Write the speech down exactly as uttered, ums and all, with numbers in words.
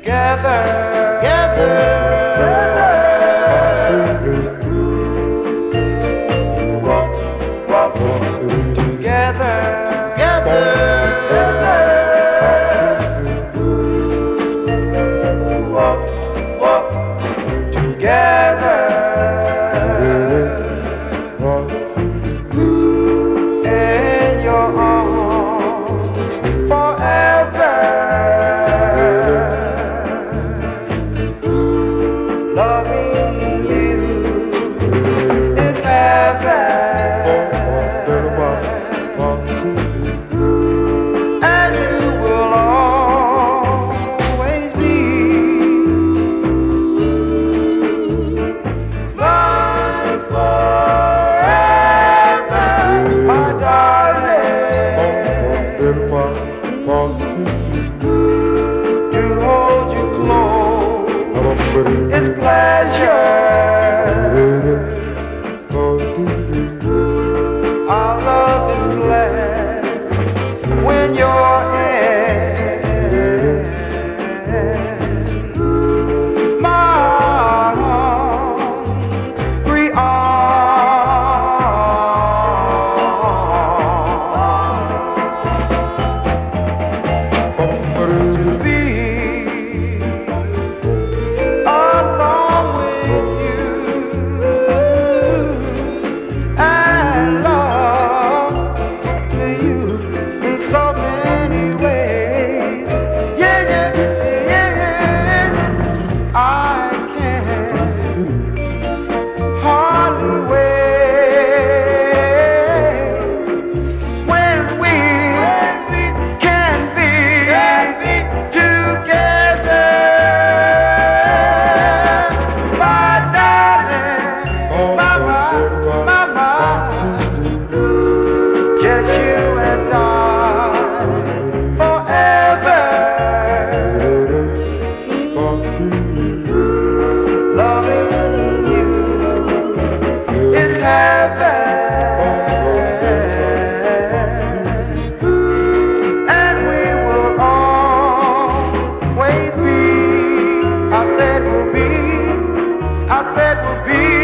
together, it's pleasure. Our love is blessed when you're in my hungry arms. To be so many ways, yeah, yeah, yeah, I can hardly wait when we can be together, my darling, my, my, my, just you and I. And we will always be, I said we'll be, I said we'll be